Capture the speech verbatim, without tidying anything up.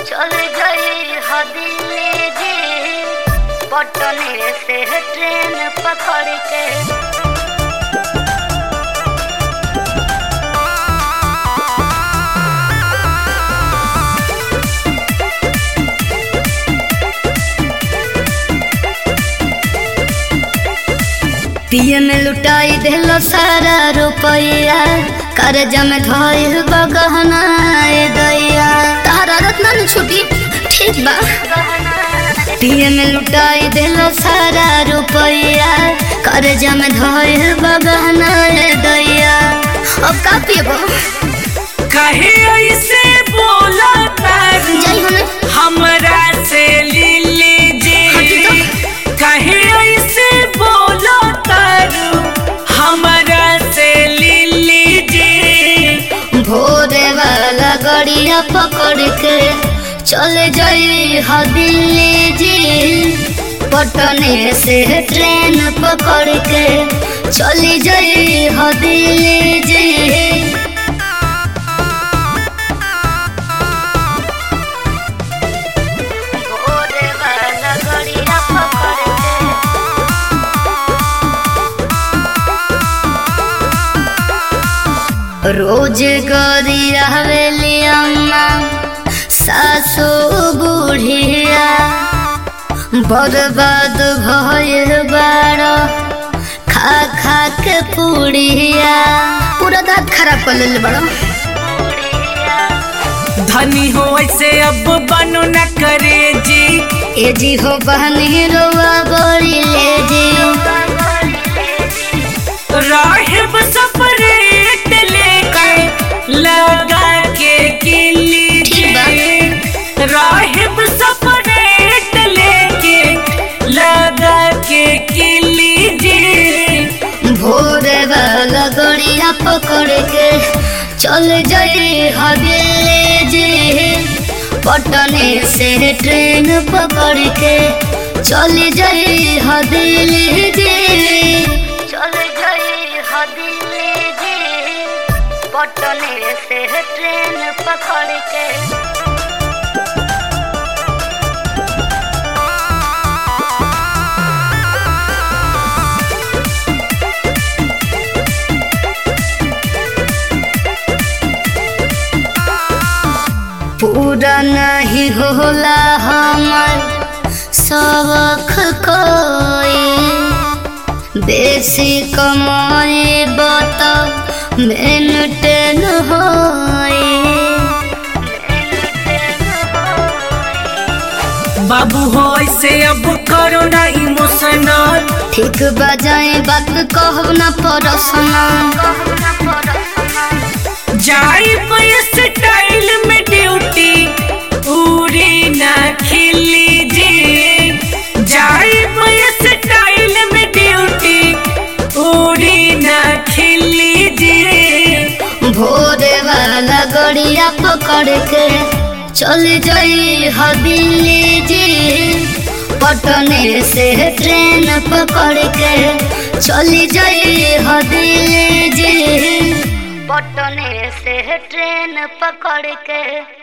चल गई हो दिल्ली जी, पटने से ट्रेन पकड़ के। पिए में लुटाई दिलो सारा रुपया, कर्जा में धोइल बगहना दैया। तारा रत्ना न छुटी ठीक बा। पिए में लुटाई दिलो सारा रुपया, कर्जा में धोइल बगहना दैया। अब का पिएबो? कहे ऐसे बोला कर हमरा से ले लीजिए। कहे ऐसे बोला कर हमरा से ले लीजिए। भोरे वाला गड़िया पकड़ के चल जाई हो दिल्ली जी, पटने से ट्रेन पकड़ के चली जाई हो दिल्ली जी। भोरे वाला गड़िया पकड़ के रोज गरिया हवेली अम्मा सासू बुढ़िया, बर्बाद भइल बाड़ा खा खा के पुड़िया। पूरा दांत खराब कर ले बड़ा। धनी हो ऐसे अब बनो न करे जी। ए जी हो बहनी रोवा बड़ी ले जी। राहिब सपरेट लेके लगा के किली जी। राहिब सपरेट लेके लगा के किली जी। भोरे वाला गड़िया पकड़ के चल जाई हो दिल्ली जी, पटने से ट्रेन पकड़ के चल जाई हो दिल्ली जी। चल जाई हो दिल्ली जी, पटने से ट्रेन पकड़ के। पूरा नहीं होला हमर सबक कोई, बेसी कमाई बता मेंटेन होई। बाबू हो ऐसे अब करो ना इमोशनल। ठीक बजाए बात कहब ना पर्सनल। जाई स्टाइल में ड्यूटी पूरी ना खिली जी। जाई स्टाइल में ड्यूटी पूरी ना खिली जी। भोरे वाला गड़िया पकड़ के चल जाई हो दिल्ली जी, पटने से ट्रेन पकड़ के चली जाई हो दिल्ली जी, पटने से ट्रेन पकड़ के।